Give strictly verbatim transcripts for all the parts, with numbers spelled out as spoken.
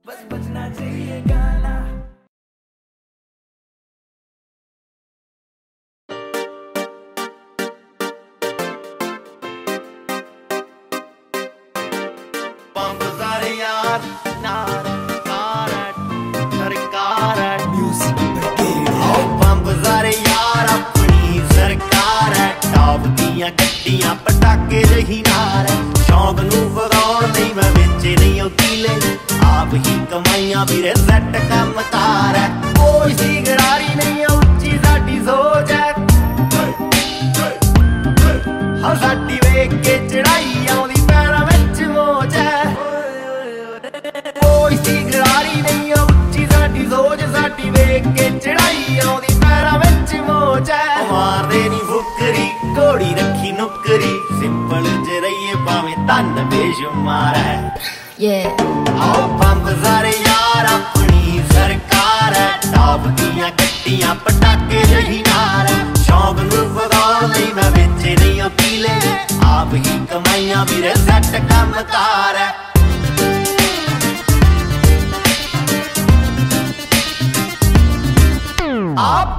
बस बजना चाहिए गाना। पंप सारे यार नार कारट सरकार म्यूजिक पंप सारे यार अपनी सरकार है टॉप दियां गड्डियां पटाके रही नार शौक नू वगाउण नहीं मैं बेचे नहीं ओ कीले आप ही कमाइयां वीरे सैट कम कार है कोई सी गरारी नहीं उच्ची साडी सोच है हाँ साडी वेख के चढ़ाई आउंदी पैरां विच मोच है कोई सी गरारी नहीं उच्ची साडी सोच साडी वेख के चढ़ाई आउंदी पैरां विच मोच है मारदे नी फुकरी घोड़ी रखी नुकरी सिंपल च रहिए भावें धन बेशुमार है आओ पंप सारे यार अपनी सरकार है टॉप दियां गड्डियां पटाके रही नार शौक नू वगाउण लई मैं बेचे नहीं ओ कीले आप ही कमाइयां वीरे सैट कम कार है आप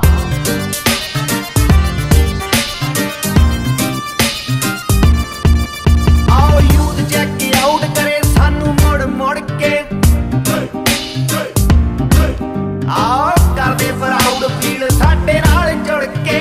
आओ यूथ चेक आउट करे सानू मुड़ मुड़ के आओ करदे प्राउड फील साडे नाल जुड़ के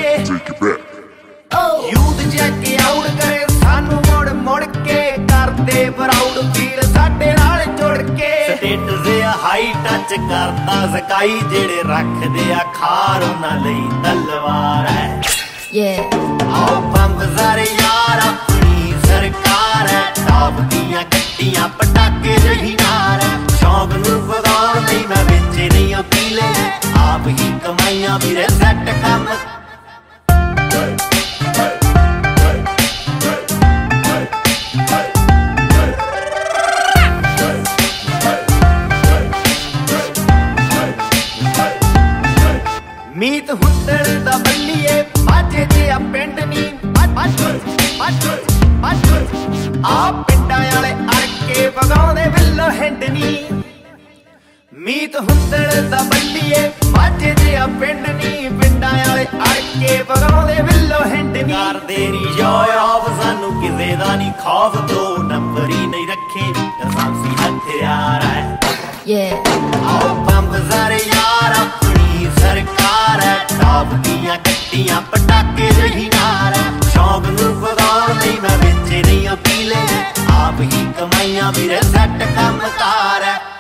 यूथ चेक आउट करे सानू मुड़ मुड़ के करदे प्राउड फील साडे नाल जुड़ के स्टेटस हाई टच करदा सकाई जेड़े रखदे आ खार उन्हां लई तलवार है आओ पंप सारे यार अपनी सरकार है टॉप दियां गड्डियां पटाके रही नार शौक नू वगाउण लई मैं बेचे नहीं ओ कीले आप ही कमाइयां वीरे सैट कम मीत हुंदड़ दा बल्लीए माझे जिहा पिंड नी आ पिंडां वाले अड़के वगाउंदे विल्लो हिंड नी मीत हुंदड़ दा बल्लीए माझे जिहा पिंड नी पिंडां वाले अड़के वगाउंदे विल्लो हिंड नी करदे नी जोय ऑफ सानू किसे दा नी खौफ दो नंबर ही नहीं रखे लाइसेंसी हथियार है आओ पंप सारे यार अपनी सरकार है टॉप दियां गड्डियां पटाके रही नार शौक नू वगाउण लई मैं बेचे नहीं ओ कीले आप ही कमाइयां वीरे सैट कम कार है